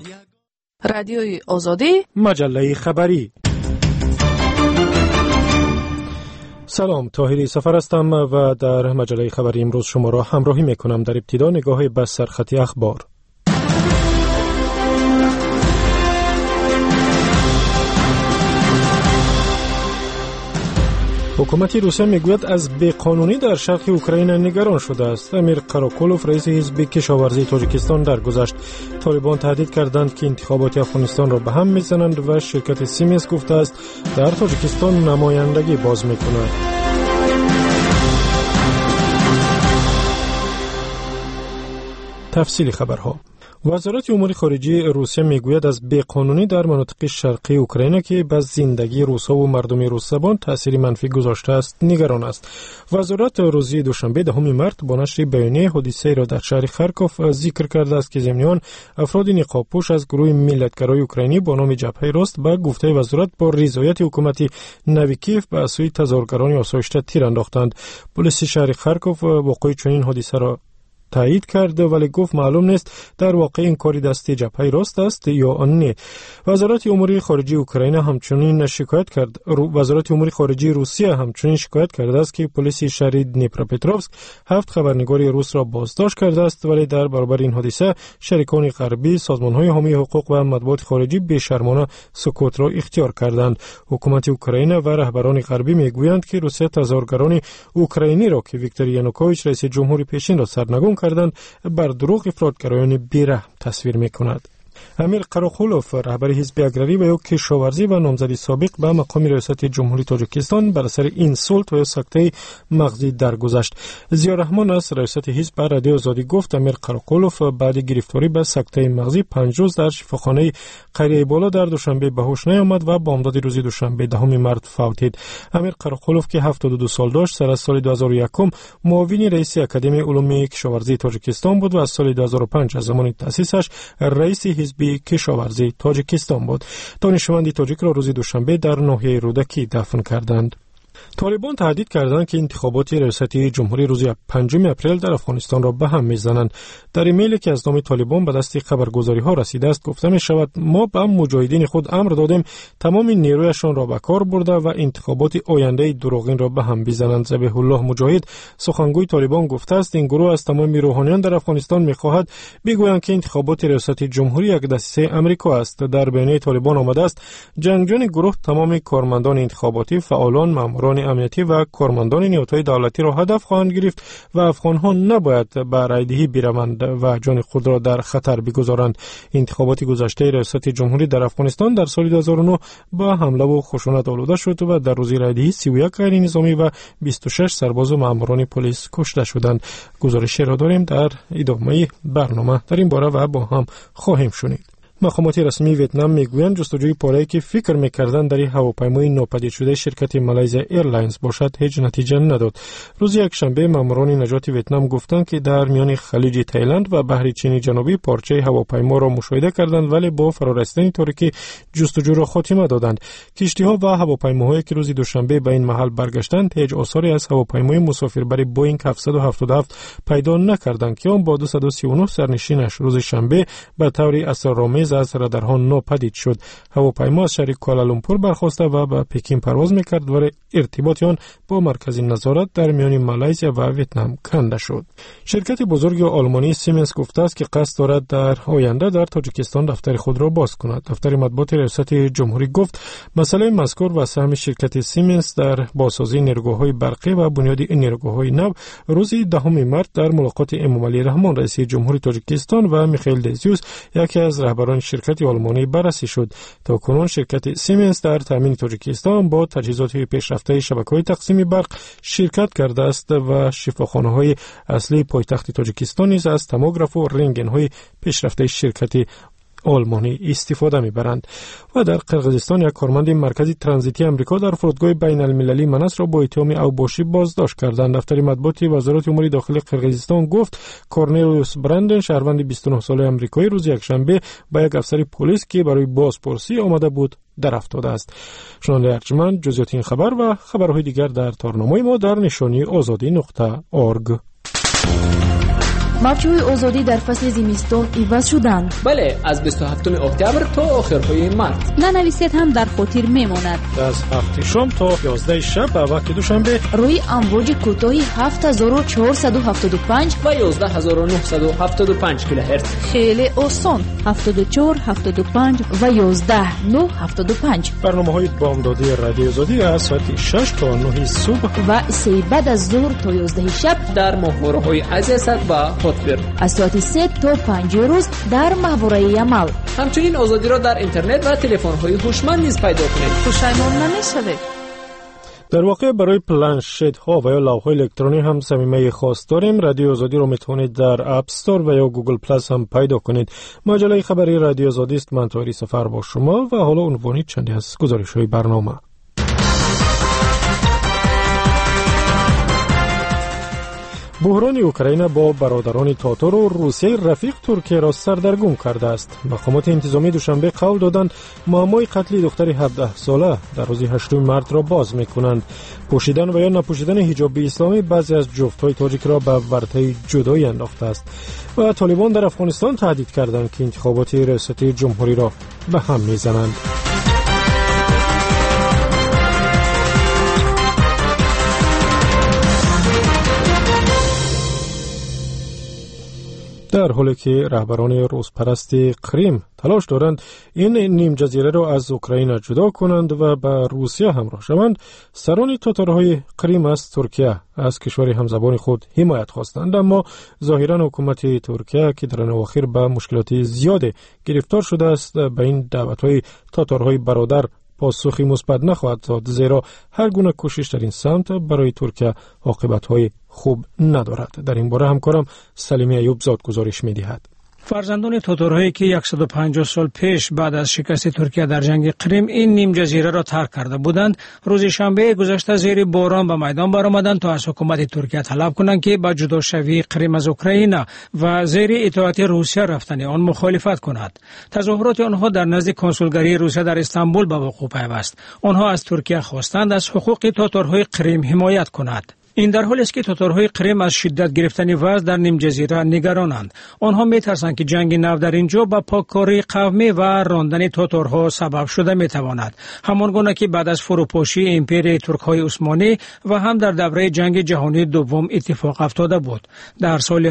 رادیوی آزادی، مجله خبری. سلام، طاهری سفر هستم و در مجله خبری امروز شما را همراهی میکنم. در ابتدا نگاهی به سرخط اخبار. حکومت روسیه میگوید از بیقانونی در شرق اوکراین نگران شده است. امیر قراقولوف رئیس حزب کشاورزی تاجیکستان درگذشت. طالبان تهدید کردند که انتخابات افغانستان را به هم میزنند و شرکت سیمنس گفته است در تاجیکستان نمایندگی باز میکند. تفصیل خبرها. وزارت امور خارجه روسیه میگوید از بیقانونی در مناطق شرقی اوکراین که به زندگی روس‌ها و مردم روس زبان تأثیر منفی گذاشته است نگران است. وزارت روز دوشنبه 10 مارس با نشر بیانیه حادثه را در شهر خارکوف ذکر کرده است که ضمناً افراد نقاب‌پوش از گروه ملیت‌گرای اوکراینی با نام جبهه راست به گفته وزارت با رضایت حکومت نوی کیف به سوی تظاهرگران آسایشته تیر انداختند. پلیس شهر خارکوف واقع چنین حادثه را تایید کرده ولی گفت معلوم نیست در واقع این کاری دستی جبهه راست است یا آن نه. وزارت امور خارجه اوکراین همچنین شکایت کرد. وزارت امور خارجه روسیه همچنین شکایت کرده است که پلیس شهر دنیپروپتروفسک 7 خبرنگار روس را بازداشت کرده است ولی در برابر این حادثه شریکان غربی، سازمان‌های حامی حقوق و مطبوعات خارجی بی‌شرمانه سکوت را اختیار کردند. حکومت اوکراین و رهبران غربی میگویند که روسیه تظاهرگران اوکراینی را که ویکتور یانوکوویچ رئیس جمهور پیشین را سرنگون کردند بر دروغ افراطگرایان بی‌رحم تصویر می‌کند. امیر قراقولوف رهبر حزب اگراری و کشاورزی و نامزد سابق به مقام ریاست جمهوری تاجیکستان بر اثر اینسولت و سکته مغزی درگذشت. ضیاءالرحمن از ریاست حزب به رادیو آزادی گفت امیر قراقولوف بعد گرفتاری به سکته مغزی 5 روز در شفاخانه قریه بالا در دوشنبه به هوش نیامد و بامداد روز دوشنبه 10 مارس فوتید. امیر قراقولوف که 72 سال داشت سر از سال 2001 معاون رئیس اکادمی علوم کشاورزی تاجیکستان بود و از سال 2005 از زمان تأسیسش رئیس حزب کشاورزی تاجیکستان بود. دانشمند تاجیک را روز دوشنبه در ناحیه رودکی دفن کردند. طالبان تهدید کردند که انتخابات ریاستی جمهوری روز 5 اپریل در افغانستان را به هم میزنند. در ایمیلی که از نام طالبان به دست خبرگزاری ها رسیده است گفته می شود ما به مجاهدین خود امر دادیم تمام نیرویشان را به کار برده و انتخابات آینده دروغین را به هم بزنند. ذبیح الله مجاهد سخنگوی طالبان گفته است این گروه از تمام روحانیان در افغانستان می‌خواهد بگویند که انتخابات ریاستی جمهوری یک دسیسه آمریکا است. در بیانیه طالبان آمده است جنگجویان گروه تمام کارمندان انتخاباتی، فعالان، ماموران امنیتی و کارمندان نیروهای دولتی را هدف خواهند گرفت و افغان‌ها نباید به رایدهی بروند و جان خود را در خطر بگذارند. انتخابات گذشته ریاست جمهوری در افغانستان در سال 2009 با حمله و خشونت آلوده شد و در روز رایدهی 31 غیر نظامی و 26 سرباز و ماموران پلیس کشته شدند. گزارش را داریم در ادامه برنامه در این باره و با هم خواهیم شنید. مقامات رسمی ویتنام میگویند جستجوی پاره‌ای که فکر می‌کردند در هواپیمای ناپدید شده شرکت مالایزیا ایرلاینز باشد هیچ نتیجه نداد. روز یکشنبه ماموران نجات ویتنام گفتند که در میان خلیج تایلند و بحر چین جنوبی پارچه هواپیما را مشاهده کردند ولی با فرارسیدن تاریکی جستجو را خاتمه دادند. کشتی‌ها و هواپیماهایی که روز دوشنبه به این محل برگشتند هیچ آثاری از هواپیمای مسافربری بوئینگ 777 پیدا نکردند که آن با 239 سرنشینش روز شنبه به طور اسرارآمیز از رادارها ناپدید شد. هواپیما از شهر کوالالامپور برخاسته و به پکین پرواز می‌کرد و ارتباط آن با مرکز نظارت در میان مالایزیا و ویتنام کنده شد. شرکت بزرگ آلمانی سیمنس گفته است که قصد دارد در آینده در تاجیکستان دفتر خود را باز کند. دفتر مطبوعات ریاست جمهوری گفت مسئله مذکور و سهم شرکت سیمنس در بازسازی نیروگاه‌های برقی و بنیاد نیروگاه‌های نو روز 10 مارس در ملاقات امام علی رحمان رئیس جمهوری تاجیکستان و میخائیل دزیوس یکی از رهبران شرکت آلمانی بررسی شد. تا کنون شرکت سیمنس در تامین تاجیکستان با تجهیزات پیشرفته شبکه‌های تقسیم برق شرکت کرده است و شفاخانه‌های اصلی پایتخت تاجیکستان نیز از توموگراف و رنتگن‌های پیشرفته شرکت آلمانی استفاده می‌برند. و در قرقیزستان یک کارمند مرکز ترانزیتی آمریکا در فرودگاه بین‌المللی منس را با اتهام اوباشی بازداشت کردند. دفتر مطبوعات وزارت امور داخلی قرقیزستان گفت کورنلیوس برندن شهروند 29 ساله آمریکایی روز یکشنبه با یک افسر پلیس که برای بازپرسی آمده بود در افتاده است. شنونده ارجمند جزئیات این خبر و خبرهای دیگر در تارنامه ما در نشانی azadi.org. мавҷҳои озодӣ дар фасли зимистон иваз шуданд. бале, аз 27 октябр то охирҳои март. нанависед ҳам дар хотир мемонад. аз 7 шом то 11 шаб ба вақти душанбе рӯи амвоҷи кӯтоҳи 7475 ва 11975 килоҳерц. хеле осон 74 75 ва 11975. барномаҳои бомдодии радиои озодӣ аз соати 6 то 9 субҳ ва сеи баъд аз зуҳр то 11 шаб дар моҳвораҳои азиясад ва хотбир. аз соати 3 то 5 рӯз дар маҳвораи Ямал. ҳамчунин озодиро дар интернет ва телефонҳои ҳушманд низ пайдо кунед. пушаймон намешавед. дар воқеъ барои планшетҳо ва ё лавҳҳои электронӣ ҳам самимаи хос дорем. радиои озодиро метавонед дар App Store ва ё Google Plus ҳам пайдо кунед. маҷалаи хабари радиои озодист. ман Тоҳири Сафар бо шумо ва ҳоло унвони чанде аз гузоришҳои барнома. буҳрони Украина бо бародарони Тотору Русияи рафиқ Туркияро сардаргум кардааст. мақомоти интизомӣ душанбе қавл доданд муаммои қатли духтари 17 сола дар рӯзи 8 мартро боз мекунанд. пӯшидан ва ё напӯшидани ҳиҷоби исломӣ баъзе аз ҷуфтҳои тоҷикро ба вартаи ҷудоӣ андохтааст. ва толибон дар Афғонистон таҳдид карданд ки интихоботи риёсатии ҷумҳуриро ба ҳам мезананд. дар ҳоле ки раҳбарони рӯзпарасти Қрим талош доранд ин нимҷазираро аз Украина ҷудо кунанд ва ба Русия ҳамроҳ шаванд, сарони татарҳои Қрим аз Туркия аз кишвари ҳамзабони худ ҳимоят хостанд. аммо зоҳиран ҳукумати Туркия ки дар авохир ба мушкилоти зиёде гирифтор шудааст, ба ин даъватҳои татарҳои бародар посухи мусбат нахоҳад дод, зеро ҳар гуна кӯшиш дар ин самт барои Туркия оқибатҳои хуб надорад. дар ин бора ҳамкорам Салими Аюбзод гузориш медиҳад. фарзандони татарҳое ки 150 сол пеш баъд аз шикасти Туркия дар ҷанги Қрим ин нимҷазираро тарк карда буданд, рӯзи шанбеи гузашта зери борон ба майдон баромаданд то аз ҳукумати Туркия талаб кунанд ки ба ҷудошавии Қрим аз Украина ва зери итоати Русия рафтани он мухолифат кунад. тазоҳуроти онҳо дар назди консулгарии Русия дар Истанбул ба вуқӯъ пайваст. онҳо аз Туркия хостанд аз ҳуқуқи татарҳои Қрим ҳимоят кунад. ин дар ҳоле аст ки татарҳои Қрим аз шиддат гирифтани вазъ дар нимҷазира нигаронанд. онҳо метарсанд ки ҷанги нав дар ин ҷо ба поккории қавмӣ ва рондани татарҳо сабаб шуда метавонад, ҳамон гуна ки баъд аз фурӯпошии империяи туркҳои усмонӣ ва ҳам дар давраи ҷанги ҷаҳонии дуввум иттифоқ афтода буд. дар соли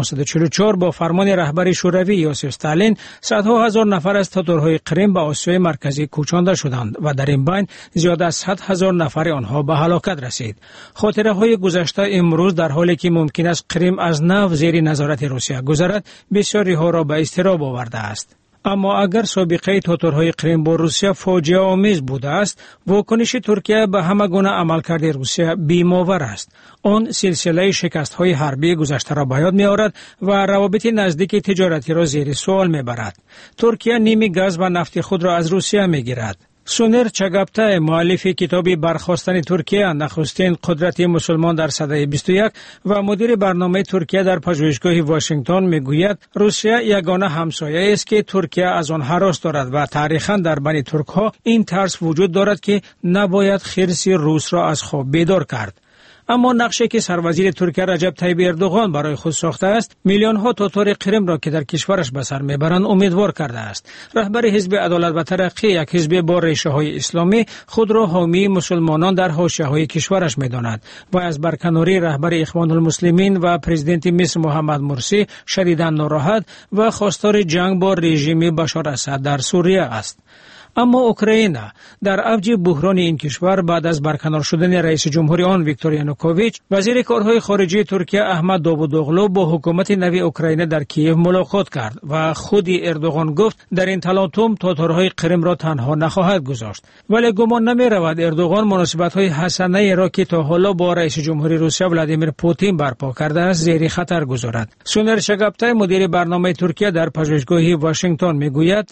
1944 бо фармони раҳбари шӯравӣ Йосиф Сталин садҳо ҳазор нафар аз татарҳои Қрим ба Осиёи марказӣ кӯчонда шуданд ва дар ин байн зиёда аз 100 ҳазор нафари онҳо ба ҳалокат расид. хотираҳои гузашта имрӯз дар ҳоле ки мумкин аст Қрим аз нав зери назорати Русия гузарад, бисёриҳоро ба изтироб овардааст. аммо агар собиқаи татарҳои Қрим бо Русия фоҷиаомез будааст, вокуниши Туркия ба ҳама гуна амалкарди Русия бимовар аст. он силсилаи шикастҳои ҳарбии гузаштаро ба ёд меорад ва равобити наздики тиҷоратиро зери суол мебарад. Туркия ними газ ва нафти худро аз Русия мегирад. Сунер Чагаптай, муаллифи китоби бархостани Туркия, нахустин қудрати мусулмон дар садаи 21 ва мудири барномаи Туркия дар пажӯҳишгоҳи Вашингтон мегӯяд, Русия ягона ҳамсояест ки Туркия аз он ҳарос дорад ва таърихан дар байни туркҳо ин тарс вуҷуд дорад ки набояд хирси русро аз хоб бедор кард. аммо нақше ки сарвазири Туркия Раҷаб Тайип Эрдоған барои худ сохтааст, миллионҳо татари Қримро ки дар кишвараш ба сар мебаранд умедвор кардааст. раҳбари ҳизби Адолат ва Тараққӣ, як ҳизби бо решаҳои исломӣ, худро ҳомии мусулмонон дар ҳошияҳои кишвараш медонад ва аз барканории раҳбари Ихвонулмуслимин ва президенти Миср Муҳаммад Мурсӣ шадидан нороҳат ва хостори ҷанг бо режими Башор Асад дар Сурия аст. аммо Украина дар авҷи буҳрони ин кишвар баъд аз барканор шудани раиси ҷумҳури он Виктор Янукович, вазири корҳои хориҷии Туркия Аҳмад Довудоғлу бо ҳукумати нави Украина дар Киев мулоқот кард ва худи Эрдоған гуфт дар ин талотум татарҳои Қримро танҳо нахоҳад гузошт. вале гумон намеравад Эрдоған муносибатҳои ҳасанаеро ки то ҳоло бо раиси ҷумҳури Русия Владимир Путин барпо кардааст зери хатар гузорад. Сунер Шагаптай, мудири барномаи Туркия дар пажӯҳишгоҳи Вашингтон мегӯяд,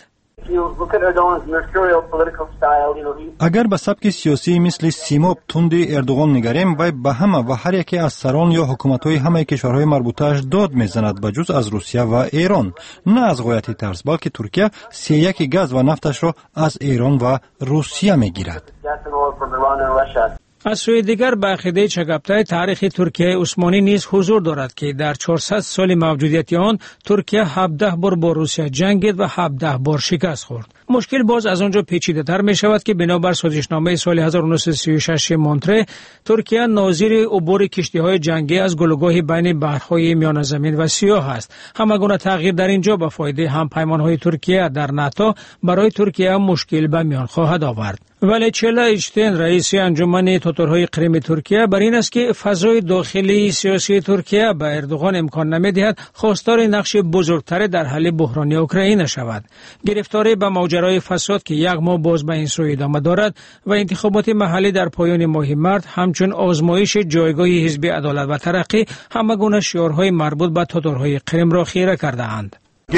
агар ба сабки сиёсии мисли Симоб тунди Эрдоған нигарем, вай ба ҳама ва ҳар яке аз сарон ё ҳукуматҳои ҳамаи кишварҳои марбутааш дод мезанад ба ҷуз аз Русия ва Эрон. на аз ғояти тарс, балки Туркия сеяки газ ва нафташро аз Эрон ва Русия мегирад. از سوی دیگر به عقیده چگاپتای تاریخ ترکیه عثمانی نیز حضور دارد که در 400 سال موجودیت آن ترکیه 17 بار با روسیه جنگید و 17 بار شکست خورد. مشکل باز از آنجا پیچیده‌تر می شود که بنابر سازشنامه سال 1936 مونتره ترکیه ناظر عبور کشتی‌های جنگی از گلوگاه بین بحرهای میان زمین و سیاه است. همگونه تغییر در اینجا به فایده همپیمان‌های ترکیه در ناتو برای ترکیه مشکل به میان خواهد آورد. ولی چلا ایچتین رئیس انجمن تاتارهای قریم ترکیه بر این است که فضای داخلی سیاسی ترکیه به اردوغان امکان نمی‌دهد خواستار نقش بزرگتر در حل بحران اوکراین شود. گرفتاری به ماجرای فساد که یک ماه باز به این سو ادامه دارد و انتخابات محلی در پایان ماه مارس همچون آزمایش جایگاه حزب عدالت و ترقی همگونه شعارهای مربوط به تاتارهای قریم را خیره کرده‌اند.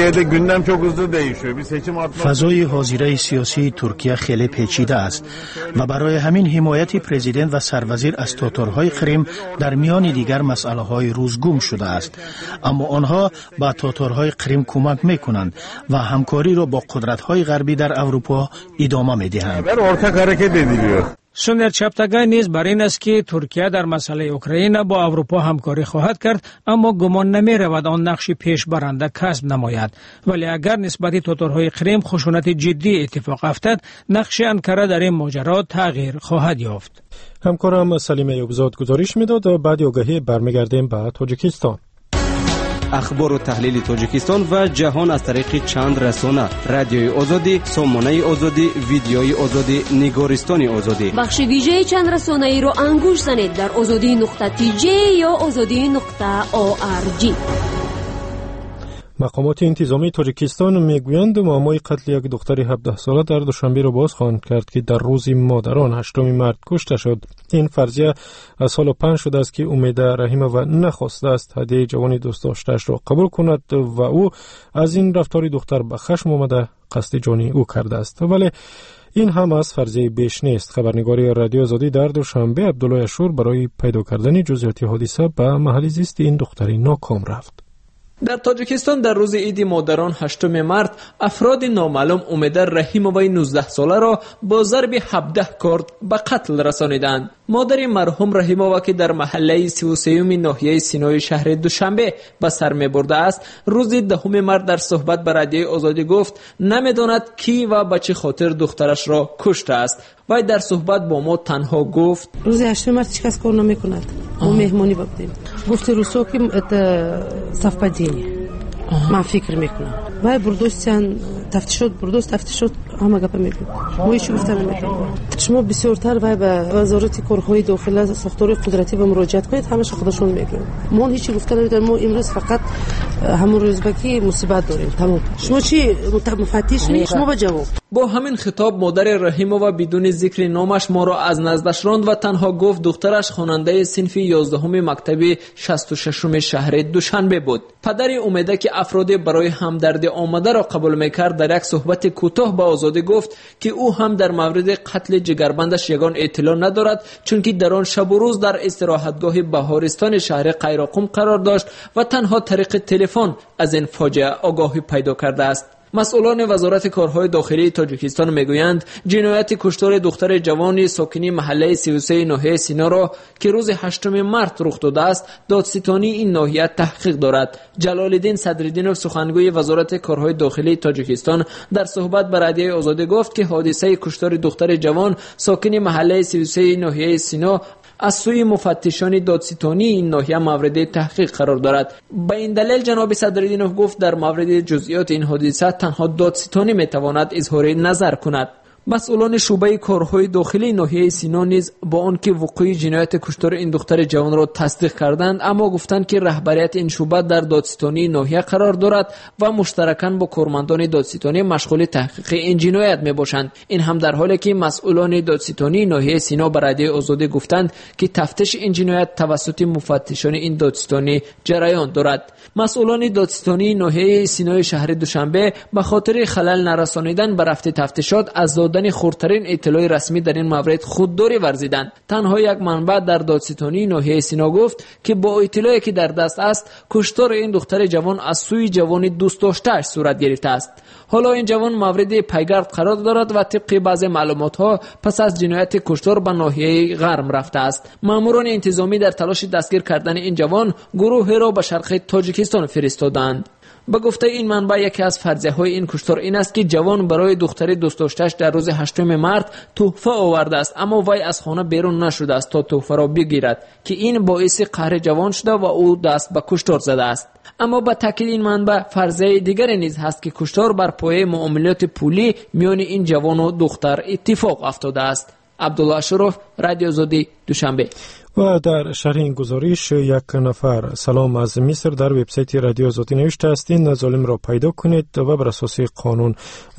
فضای حاضره سیاسی ترکیه خیلی پیچیده است و برای همین حمایت پرزیدنت و سروزیر از تاتارهای قریم در میان دیگر مسئله های روزگم شده است، اما آنها با تاتارهای قریم کمک میکنند و همکاری را با قدرت های غربی در اروپا ادامه میدهند. سونر چپتاگای نیز بر این است که ترکیه در مسئله اوکراین با اروپا همکاری خواهد کرد، اما گمان نمی رود آن نقش پیش برنده کسب نماید. ولی اگر نسبت تاتارهای قریم خشونت جدی اتفاق افتد، نقش انکره در این ماجرا تغییر خواهد یافت. همکارم سلیم ایوبزاد گزارش میداد و بعد آگاهی برمیگردیم به تاجیکستان. اخبار و تحلیل تاجیکستان و جهان از طریق چند رسانه: رادیوی آزادی، سامانه آزادی، ویدیوی آزادی، نگارستان آزادی. بخش ویژه چند رسانه ای رو انگوش زنید در azadi.tj یا azadi.org. مقامات انتظامی تاجیکستان میگویند معمای قتل یک دختر 17 ساله در دوشنبه را بازخواند کرد که در روز مادران 8 مارس کشته شد. این فرضیه از سال 5 شده است که امید رحیمووا نخواسته است هدیه جوانی دوست داشته‌اش را قبول کند و او از این رفتار دختر به خشم آمده قصد جانی او کرده است. ولی این هم از فرضیه بیش نیست. خبرنگار رادیو آزادی در دوشنبه عبدالله اشور برای پیدا کردن جزئیات حادثه به محل زیست این دختری ناکام رفت. در تاجیکستان در روز عید مادران 8 مارس افراد نامعلوم امید رحیمووای 19 ساله را با ضرب 17 کرد به قتل رسانیدند. مادر مرحوم رحیمووا که در محله 33 ناحیه سینای شهر دوشنبه به سر می‌برده است، روز 10 مارس در صحبت به رادیو آزادی گفت نمی‌داند کی و به چه خاطر دخترش را کشته است. وی در صحبت با ما تنها گفت روز 8 مارس چیکار کار نمی‌کند. ما مهمانی بودیم. گفت روسو که совпадение. من فکر میکنم وای برداشتن تفتیشات همه گپ میگن ما هیچ گفتن نمیکنم. شما بسیارتر وای به وزارت کارهای داخلی ساختار قدرتی به مراجعت کنید، همش خودشون میگن. ما هیچ گفتن نمیدونم. ما امروز فقط همون روزبکی مصیبت داریم. تمام. شما چی مفتش نیست؟ شما با جواب. با همین خطاب مادر رحیمووا بدون ذکر نامش ما را از نزدش راند و تنها گفت دخترش خواننده صنف 11 مکتب 66 شهر دوشنبه بود. پدر امیده که افراد برای همدردی آمده را قبول میکرد در یک صحبت کوتاه با آزادی گفت که او هم در مورد قتل جگربندش یگان اطلاع ندارد، چون که در آن شب و روز در استراحتگاه بهارستان شهر قیراقم قرار داشت و تنها طریق تلفن از این فاجعه آگاهی پیدا کرده است. مسئولان وزارت کارهای داخلی تاجیکستان میگویند جنایت کشتار دختر جوانی ساکنی محله 33 ناحیه سینا را که روز 8 مارس رخ داده است دادستانی این ناحیه تحقیق دارد. جلال‌الدین صدرالدینوف سخنگوی وزارت کارهای داخلی تاجیکستان در صحبت با رادیو آزادی گفت که حادثه کشتار دختر جوان ساکنی محله 33 ناحیه سینا از سوی مفتشان دادستانی این ناحیه مورد تحقیق قرار دارد. به این دلیل جناب صدرالدینوف گفت در مورد جزئیات این حادثه تنها دادستانی میتواند اظهار نظر کند. مسئولان شعبه کارهای داخلی ناحیه سینا نیز با آنکه وقوع جنایت کشتار این دختر جوان را تصدیق کردند، اما گفتند که رهبریت این شعبه در دادستانی ناحیه قرار دارد و مشترکاً با کارمندان دادستانی مشغول تحقیق این جنایت میباشند. این هم در حالی که مسئولان دادستانی ناحیه سینا به رادیو آزادی گفتند که تفتیش این جنایت توسط مفتشان این دادستانی جریان دارد. مسئولان دادستانی ناحیه سینای شهر دوشنبه به خاطر خلل نرسانیدن به رفت تفتیشات از نهادن خردترین اطلاع رسمی در این مورد خودداری ورزیدند. تنها یک منبع در دادستانی ناحیه سینا گفت که با اطلاعی که در دست است کشتار این دختر جوان از سوی جوانی دوست داشته‌اش صورت گرفته است. حالا این جوان مورد پیگرد قرار دارد و طبق بعضی معلومات‌ها پس از جنایت کشتار به ناحیه غرم رفته است. ماموران انتظامی در تلاش دستگیر کردن این جوان گروهی را به شرق تاجیکستان فرستادند. به گفته این منبع یکی از فرضیه‌های این کشتار این است که جوان برای دختر دوست داشته‌اش در روز 8 مارس تحفه آورده است، اما وی از خانه بیرون نشده است تا تحفه را بگیرد که این باعث قهر جوان شده و او دست به کشتار زده است. اما با تاکید این منبع فرضیه دیگری نیز هست که کشتار بر پایه معاملات پولی میان این جوان و دختر اتفاق افتاده است. عبدالله شروف، رادیو آزادی، دوشنبه. و در شرح این گزارش یک نفر سلام از مصر در وبسایت رادیو آزادی نوشته است این ظالم را پیدا کنید و بر اساس قانون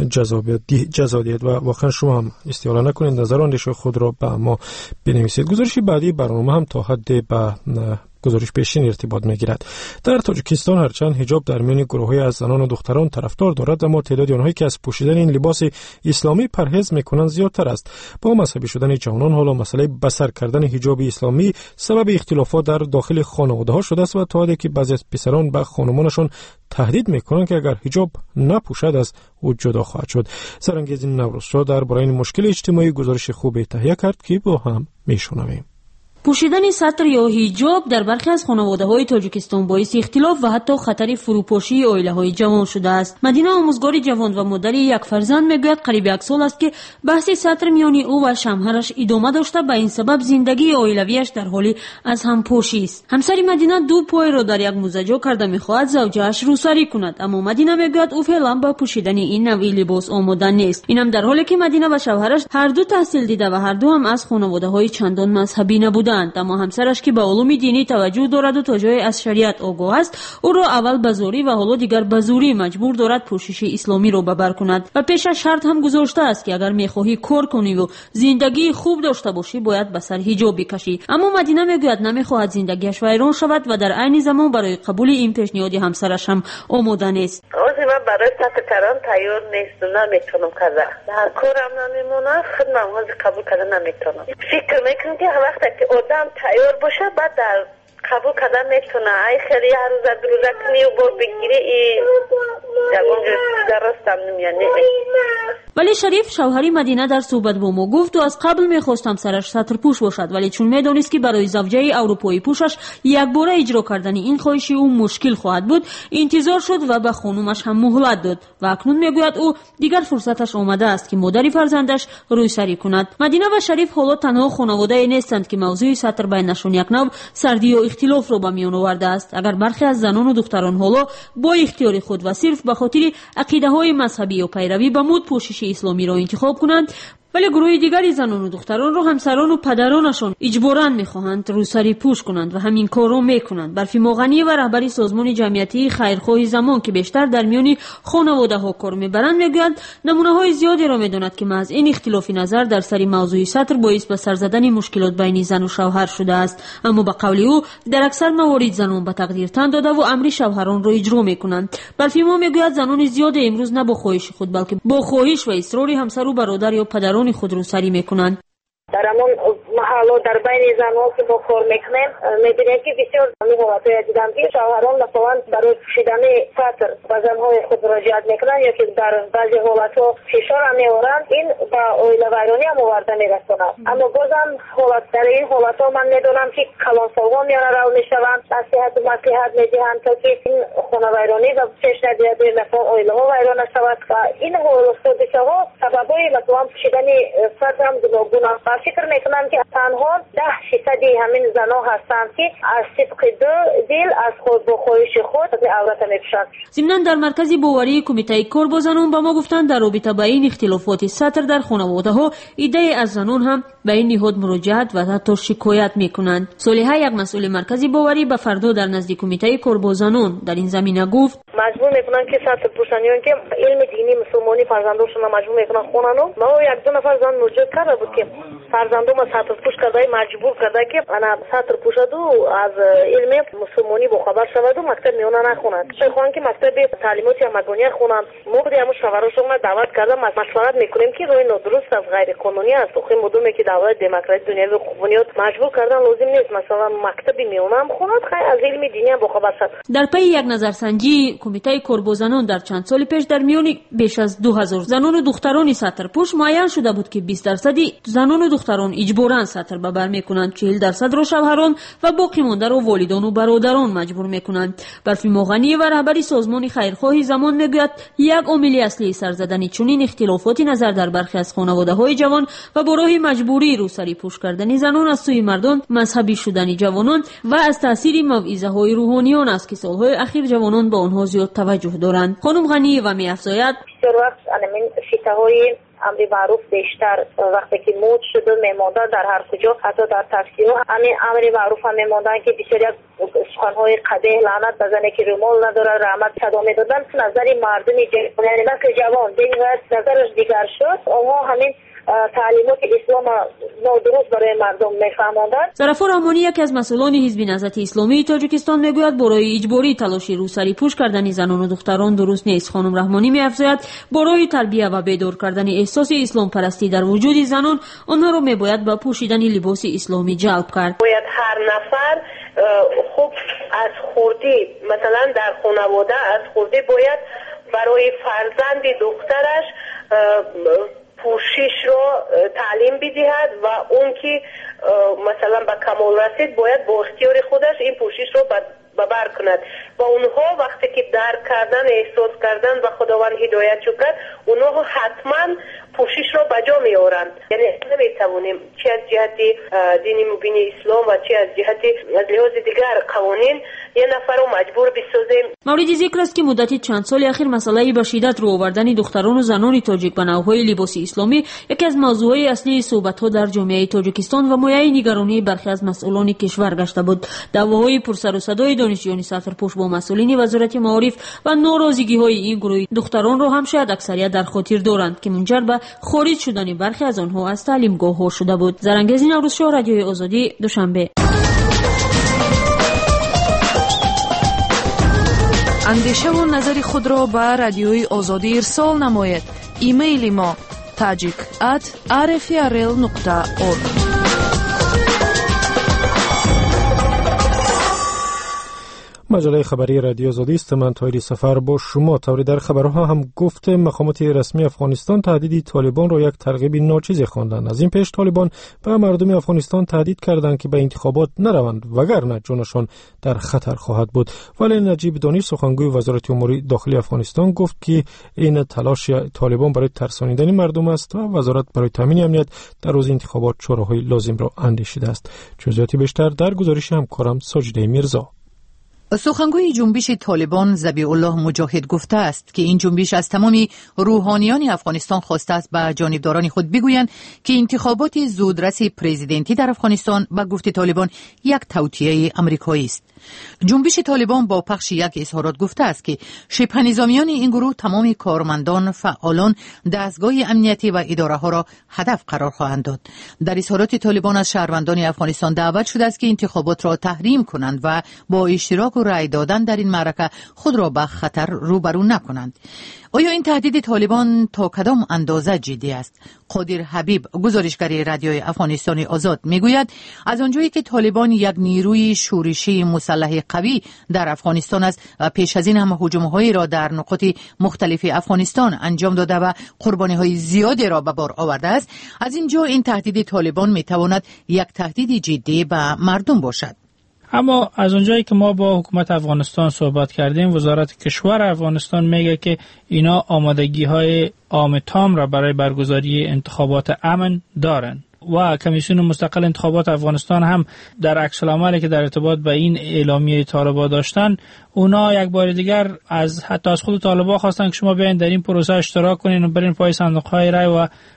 جزا دهید و واقعا شما هم استیاله نکنید، نظر خود را به ما بنویسید. گزارش بعدی برنامه هم تا حد به گزارش پیشین ارتباط میگیرد. در تاجیکستان هرچند حجاب در میان گروه‌های از زنان و دختران طرفدار دارد، اما تعداد آنهایی که از پوشیدن این لباس اسلامی پرهیز میکنند زیادتر است. با مذهبی شدن جوانان حالا مسئله بسر کردن حجاب اسلامی سبب اختلافات در داخل خانواده‌ها شده است و تا حدی که بعضی از پسران به خانمانشان تهدید میکنند که اگر حجاب نپوشد از او جدا خواهد شد. سرانگیز نوروزشاه درباره این مشکل اجتماعی گزارش خوبی تهیه کرد که با هم میشنویم. پوشیدن سطر یا حجاب در برخی از خانواده‌های تاجیکستان باعث اختلاف و حتی خطر فروپاشی عائله‌های جوان شده است. مدینه آموزگار جوان و مادر یک فرزند میگوید قریب یک سال است که بحث سطر میان او و شوهرش ادامه داشته، به این سبب زندگی عائلویش در حالی از هم پاشی است. همسر مدینه دو پای را در یک موزه جا کرده می‌خواهد زوجه‌اش روسری کند، اما مدینه میگوید او فعلا با پوشیدن این نوع لباس آماده نیست. اینم در حالی که مدینه و شوهرش هر دو تحصیل دیده و هر دو هم از خانواده‌های چندان مذهبی نبودند. اما همسرش که به علوم دینی توجه دارد و تا جای از شریعت آگاه است، او را اول به زوری و حالا دیگر به زوری مجبور دارد پوشش اسلامی را ببر کند و پیشش شرط هم گذاشته است که اگر میخواهی کار کنی و زندگی خوب داشته باشی باید به سر حجاب بکشی. اما مدینه میگوید نمیخواهد زندگیش ویران شود و در عین زمان برای قبول این پیشنهاد همسرش هم آماده نیست. من برای سطر کردن تیار نیستم، نمیتونم کردن. در کارم نمیمونه، خود نماز قبول کردن نمیتونم. فکر میکنم که وقتی که آدم تیار باشه بعد در قبول کردن میتونه. ای خیلی هر روز دو روزه کنی و بار بگیری جوان درست هم نمیانه. ولی شریف شوهری مدینه در صحبت با ما گفت و از قبل میخواست همسرش سطر پوش باشد، ولی چون میدانست که برای زوجه اروپایی پوشش یک باره اجرا کردن این خواهش او مشکل خواهد بود، انتظار شد و به خانومش هم مهلت داد و اکنون میگوید او دیگر فرصتش آمده است که مادر فرزندش روسری کند. مدینه و شریف حالا تنها خانواده نیستند که موضوع سطر بینشان یک نوع سردی و اختلاف را به میان آورده است. اگر برخی از زنان و دختران حالا با اختیار خود و صرف به خاطر عقیده‌های مذهبی و پیروی به مد پوشش اسلامی را انتخاب کنند، ولی گروه دیگری زنان و دختران را همسران و پدرانشان اجباراً می‌خواهند روسری پوش کنند و همین کار را می‌کنند. برفی مغنی و رهبری سازمان جمعیتی خیرخواه زمان که بیشتر در میان خانواده‌ها کار می‌برند می‌گوید نمونه‌های زیادی را می‌داند که محض این اختلاف نظر در سر موضوع سطر باعث به سر زدن مشکلات بین زن و شوهر شده است. اما به قول او در اکثر موارد زنان به تقدیر تن داده و امر شوهران را اجرا می‌کنند. برفی ما می‌گوید زنان زیادی امروز نه با خواهش خود بلکه با خواهش و اصرار همسر و برادر یا پدران خود روسری میکنند. در همون محلا در بین زنها که با کار میکنیم میبینیم که بسیار زنی حالتهای دیدم که شوهران مثلا برای پوشیدن سطر به زنهای خود مراجعت میکنن یا که در بعضی حالتها فشار هم میارن، این به عائله ویرانی هم آورده میرساند. اما بازم در این حالتها من میدونم که کلان سوگان میاره رو میشوند، نصیحت و مصلحت میدهند تا که این خانه ویرانی و پیش ندهد مثلا عائله ها ویران شود و این حادثه‌ها سببای مثلا پوشیدن سطر هم گناه. فکر میکنم که تنها 10% همین زنها هستند که از صدق دل از خود با خواهش خود عورت میپوشند. ضمن در مرکز باوری کمیته کار با زنان به ما گفتند در رابطه با این اختلافات سطر در خانواده‌ها ایده از زنان هم به این نهاد مراجعت و حتی شکایت میکنند. صالحه یک مسئول مرکز باوری به فردا در نزد کمیته کار با زنان در این زمینه گفت مجبور میکنن که سطر پوشانیان که علم دینی مسلمانی فرزندانشون مجبور میکنن خونانو. ما یک دو نفر زن مراجعه کرده بود که فرزندم سطر پوش کرده مجبور کرده که انا سطر پوشد و از علم مسلمانی با خبر شود و مکتب میونه نخوند. بخوان که مکتب تعلیمات مگانی خوانند. ما خود همون شوهرشون دعوت کردم مشورت میکنیم که روی نادرست از غیر قانونی است. خود مدومه که دولت دموکراسی دنیوی خوبونیات مجبور کردن لازم نیست مثلا مکتب میونه هم خوند خیلی از علم دینی هم با خبر شد. در پی یک نظرسنجی کمیته کربوزنان در چند سال پیش در میان بیش از 2000 زنان و دختران سطرپوش معین شده بود که 20% زنان و دختران اجباراً سطر به بر میکنند، 40% را شوهران و باقی مانده را والدان و برادران مجبور میکنند. برفی مغنی و رهبری سازمان خیرخواهی زمان میگوید یک عامل اصلی سر زدن چنین اختلافات نظر در برخی از خانواده‌های جوان و برای مجبوری روسری پوش کردن زنان از سوی مردان مذهبی شدن جوانان و از تاثیر موعظه‌های روحانیان است که سالهای اخیر جوانان به آنها زیاد توجه دارند. خانم غنی و می‌افزاید بسیار وقت این شیطه‌های امر معروف بیشتر وقتی که مود شده میمونده در هر کجا حتی در تاکسی ها همین امر معروف هم میموندن که بسیاری از سخن‌های قبیح لعنت بزنه که رومال نداره رحمت صدا میدادن. نظر مردم یعنی که جوان به این وجه نظرش دیگر شد. اونها همین تعلیمات اسلام نادرست برای مردم میفهماندند. ظفر رحمانی یک از مسئولان حزب نهضت اسلامی تاجیکستان میگوید برای اجباری تلاش روسری پوش کردن زنان و دختران درست نیست. خانم رحمانی می‌افزاید برای تربیت و بیدار کردن احساس اسلام پرستی در وجود زنان آنها را میباید به پوشیدن لباس اسلامی جلب کرد. باید هر نفر خوب از خوردی مثلا در خانواده از خوردی باید برای فرزند دخترش پوشش رو تعلیم بدهد و اون که مثلا به کمال رسید باید با اختیار خودش این پوشش رو ببر کند و اونها وقتی که درک کردن احساس کردن و خداوند هدایت کرد اونها حتما پوشش رو بجا میارند. یعنی نمیتوانیم چه از جهت دینی مبین اسلام و چه از جهت از لحاظ دیگر قوانین یه نفر رو مجبور بسازیم. مورد ذکر است که مدتی چند سال اخیر مسئله به شدت رو آوردن دختران و زنان تاجیک به نوهای لباس اسلامی یکی از موضوعات اصلی صحبت‌ها در جامعه تاجیکستان و مایه نگرانی برخی از مسئولان کشور گشته بود. دعواهای پرسر و صدای دانشجویان سطرپوش با مسئولین وزارت معارف و ناراضگی‌های این گروه دختران را هم شاید اکثریت در خاطر دارند که منجر به خارج شدن برخی از آنها از تعلیمگاه‌ها شده بود. زرنگزین نوروزشاه، رادیوی آزادی، دوشنبه. اندیشه و نظر خود را به رادیوی آزادی ارسال نماید. ایمیل ما tajik@rfrl.org. مجله خبری رادیو آزادی است. من طاهری سفر با شما. طوری در خبرها هم گفت مقامات رسمی افغانستان تهدید طالبان را یک ترغیب ناچیز خواندند. از این پیش طالبان به مردم افغانستان تهدید کردند که به انتخابات نروند وگرنه جانشان در خطر خواهد بود. ولی نجیب دانی سخنگوی وزارت امور داخلی افغانستان گفت که این تلاش طالبان برای ترسانیدن مردم است و وزارت برای تامین امنیت در روز انتخابات چاره‌های لازم را اندیشیده است. جزئیات بیشتر در گزارش همکارم ساجده میرزا. سخنگوی جنبش طالبان ذبیح الله مجاهد گفته است که این جنبش از تمام روحانیان افغانستان خواسته است به جانبداران خود بگویند که انتخابات زودرس پرزیدنتی در افغانستان به گفته طالبان یک توطئه آمریکایی است. جنبش طالبان با پخش یک اظهارات گفته است که شبه نظامیان این گروه تمام کارمندان، فعالان، دستگاه امنیتی و اداره ها را هدف قرار خواهند داد. در اظهارات طالبان از شهروندان افغانستان دعوت شده است که انتخابات را تحریم کنند و با اشتراک و رأی دادن در این معرکه خود را به خطر روبرو نکنند. آیا این تهدید طالبان تا کدام اندازه جدی است؟ قادر حبیب، گزارشگر رادیوی افغانستان آزاد، میگوید از آنجایی که طالبان یک نیروی شورشی مسلح قوی در افغانستان است و پیش از این هم هجوم‌هایی را در نقاط مختلف افغانستان انجام داده و قربانی‌های زیادی را به بار آورده است، از اینجا این تهدید طالبان میتواند یک تهدید جدی به مردم باشد. اما از اونجایی که ما با حکومت افغانستان صحبت کردیم، وزارت کشور افغانستان میگه که اینا آمادگی‌های عام تام را برای برگزاری انتخابات امن دارن و کمیسیون مستقل انتخابات افغانستان هم در عکس العملی که در ارتباط با این اعلامیه طالبان داشتن، اونا یک بار دیگر حتی از خود طالبان خواستن که شما بیاین در این پروسه اشتراک کنین و برین پای صندوق‌های رای و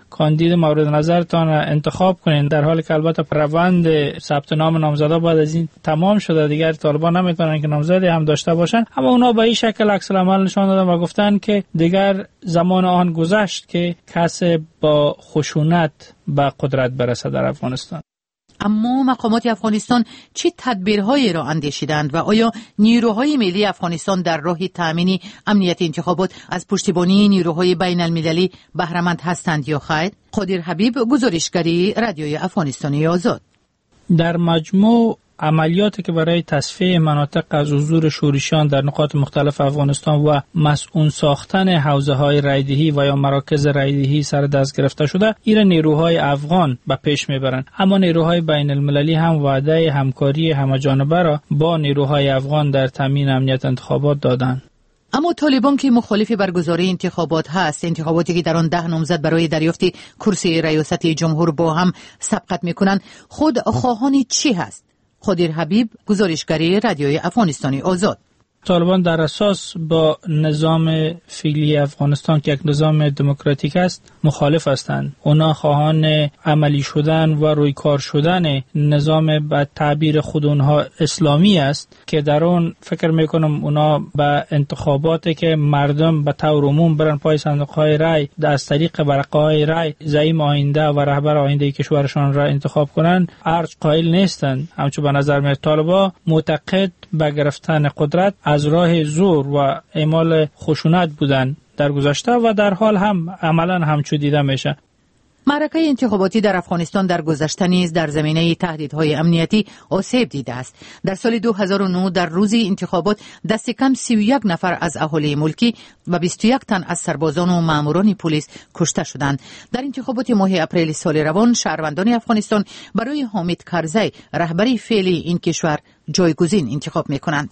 کاندید مورد نظرتان انتخاب کنین، در حالی که البته روند ثبت نام نامزدا بعد از این تمام شده، دیگر طالبان نمیتونن که نامزدی هم داشته باشن، اما اونا به این شکل عکس العمل نشان دادن و گفتن که دیگر زمان آن گذشت که کسی با خشونت به قدرت برسه در افغانستان. اما مقامات افغانستان چه تدبیرهایی را اندیشیدند و آیا نیروهای ملی افغانستان در راه تامین امنیت انتخابات از پشتیبانی نیروهای بین المللی بهره‌مند هستند یا خیر؟ قادر حبیب، گزارشگری رادیوی افغانستانی آزاد. در مجموع عملیاتی که برای تصفیه مناطق از حضور شورشیان در نقاط مختلف افغانستان و مسئول ساختن حوزه‌های رایدهی و یا مراکز رایدهی سر دست گرفته شده، این نیروهای افغان به پیش میبرند. اما نیروهای بین المللی هم وعده همکاری همه‌جانبه را با نیروهای افغان در تامین امنیت انتخابات دادند. اما طالبان که مخالف برگزاری انتخابات هست، انتخاباتی که در آن 10 نامزد برای دریافت کرسی ریاست جمهور با هم سبقت میکنند، خود خواهان چی هست؟ قادر حبیب، گزارشگری رادیوی افغانستانی آزاد. طالبان در اساس با نظام فعلی افغانستان که یک نظام دموکراتیک است مخالف هستند. اونا خواهان عملی شدن و رویکار شدن نظام به تعبیر خود اونها اسلامی است که در اون فکر میکنم اونا به انتخاباتی که مردم به طور عموم برن پای صندوق‌های رای از طریق ورقه‌های رای زعیم آینده و رهبر آینده کشورشان را انتخاب کنند ارج قائل نیستند. همچون به نظر میاد طالبان معتقد به گرفتن قدرت از راه زور و اعمال خشونت بودن در گذشته و در حال هم عملا همچو دیده میشه. معرکه انتخاباتی در افغانستان در گذشته نیز در زمینه تهدیدهای امنیتی آسیب دیده است. در سال 2009 در روز انتخابات دست کم 31 نفر از اهالی ملکی و 21 تن از سربازان و ماموران پلیس کشته شدند. در انتخابات ماه اپریل سال روان شهروندان افغانستان برای حامد کرزی رهبری فعلی این کشور جایگزین انتخاب می‌کنند.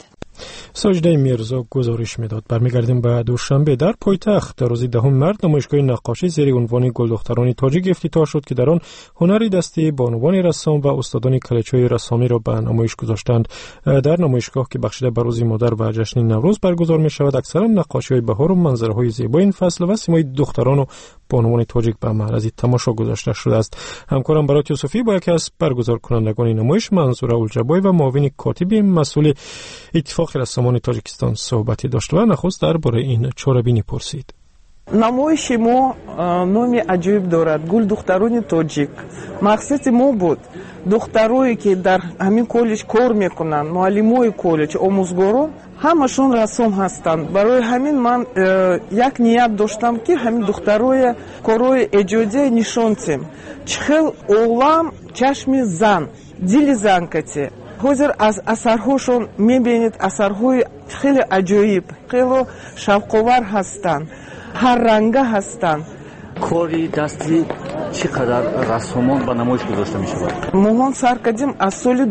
ساجده میرزا گزارش میداد. برمیگردیم به دوشنبه. در پایتخت در روز 10 مارس نمایشگاه نقاشی زیر عنوان گلدختران تاجیک افتتاح شد که در آن هنری دستی بانوان رسام و استادان کلیچای رسامی را به نمایش گذاشتند. در نمایشگاه که بخشیده به روز مادر و جشن نوروز برگزار می شود، اکثرا نقاشی‌های بهار و منظره‌های زیبای این فصل و سیمای دختران و بانوان تاجیک به معرض تماشا گذاشته شده است. همکارم برات یوسفی با یکی از برگزار کنندگان نمایش منظور الجبای و معاون کاتب مسئول اتفاق رسامان تاجیکستان صحبتی داشت و نخست درباره این چاره‌بینی پرسید. نمایش ما نامی عجیب دارد، گل دختران تاجیک. مقصد ما بود دخترایی که در همین کالج کار میکنن، معلمای کالج، آموزگاران همشون رسام هستند. برای همین من یک نیت داشتم که همین دخترای کارهای ایجادی نشانتیم. چخیل اولام چشم زن، دل زن کتی. حاضر از اثرهاشون میبینید اثرهای خیلی عجیب، خیلی شوق‌آور هستند، هر رنگه هستند. کاری دستی چقدر رسامان به نمایش گذاشته می شود؟ ما سر کردیم از سال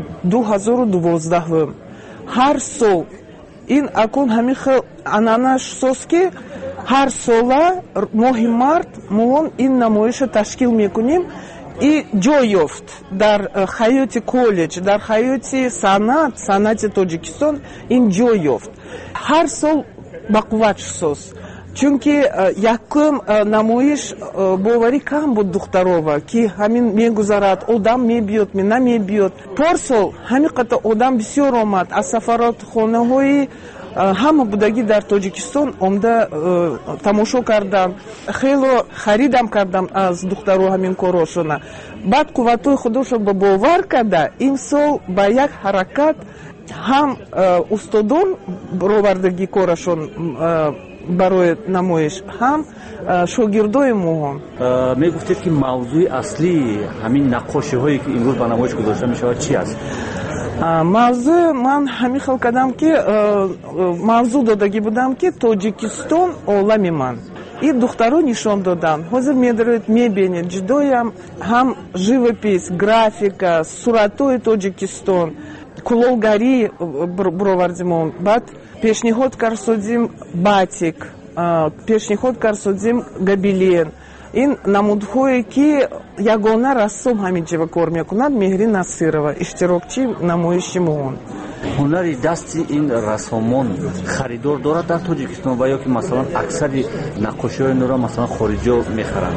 2012. هر سال این اکون همین خیلی انانش ساز که هر سال ماه مارت ما این نمایش تشکیل میکنیم. ای جای یافت در حیات کالج، در حیات صنعت تاجیکستان این جای یافت. هر سال با قوت ساز. چونکه یکم نمایش باوری کم بود دخترها که همین میگذرد، آدم میبیاد نمیبیاد. پارسال همین قطع آدم بسیار آمد از سفارت خانه های همه بودگی در تاجیکستان آمده تماشا کردم، خیلی خریدم کردم از دخترها همین کاراشون. بعد قوتای خودشون با باور کرده این سال با یک حرکت هم استادان برآوردگی کارشون برای نمایش، هم شاگردای ما هم. می گفتید که موضوع اصلی همین نقاشی هایی که امروز به نمایش گذاشته می شود چی است؟ موضوع من همین خیال کردم که موضوع دادگی بودم که تاجیکستان عالم من. این دخترها نشان دادن. حاضر میبینید جدای هم живопись، گرافیکا، صورتای تاجیکستان، کلاهگری برآوردیم. بعد پیشنهاد کردیم باتیک، پیشنهاد کردیم گобелен. این نمودهایی که یگانه رسام همینجا کار میکنند. مهری نصیرова اشتراکچی نمایش ما. هنری دستی این رسامان خریدار دارد در تاجیکستان و یا که مثلا اکثر نقاشی‌های نورا مثلا خارجی میخرند؟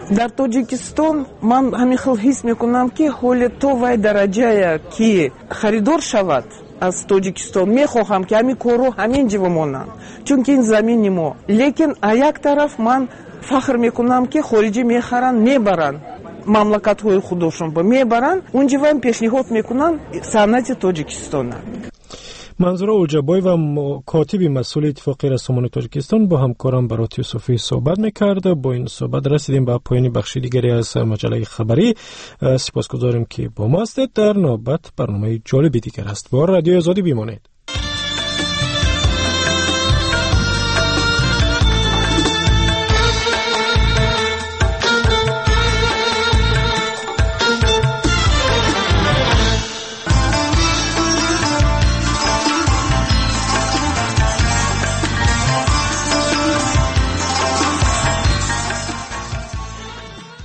дар тоҷикистон ман ҳамин хел ҳис мекунам ки ҳоле то вай дараҷая ки харидор шавад аз тоҷикистон мехоҳам ки ҳамин корҳо ҳамин ҷо монанд, чунки ин замини мо. лекин а як тараф ман фахр мекунам ки хориҷӣ мехаранд, мебаранд мамлакатҳои худошон мебаранд, унҷо вай пешниҳод мекунанд санъати тоҷикистона. منظوره اوجبای و کاتب مسئول اتفاقی رسانه‌های تاجیکستان با همکارم برات یوسفی صحبت می‌کرد. با این صحبت رسیدیم به پایان بخش دیگری از مجله خبری. سپاسگزاریم که با ما هستید. در نوبت برنامه جالب دیگر است. با رادیو آزادی بمانید.